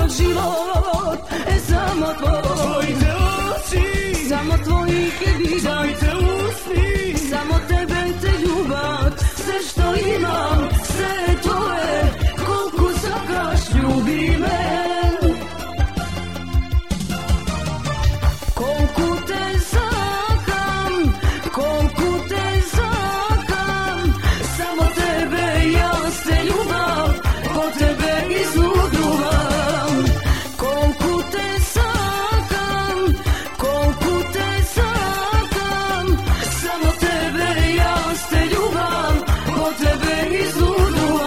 moj život, samo tvoj. Te oči, samo tvojih je vida, te usni, samo tebe te ljubav. Sve što imam, sve je tvoje, koliko sakaš ljubi me. Koliko te sakam, koliko te sakam, samo tebe ja se ljubav, po tebe izluduvam. Koliko te sakam, koliko te sakam, samo tebe ja se ljubav, po tebe izluduvam.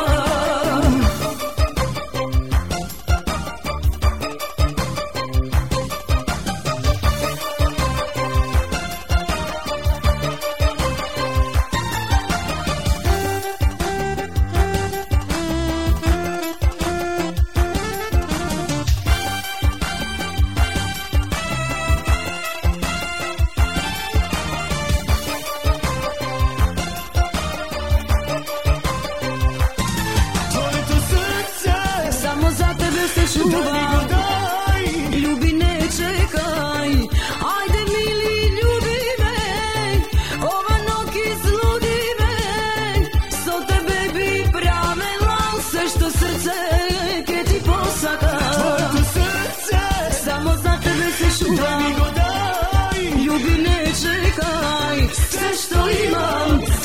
tvoje to srce, Samo za tebe se daj mi čuvam. ga daj. Ljubi, ne čekaj, ajde mili, ljubi me, ova noć izludi me, so tebe bi pravila sve što srce ke ti posaka. Tvoje to srce, Samo za tebe se daj mi čuvam. ga daj. Ljubi, ne čekaj, sve što imam,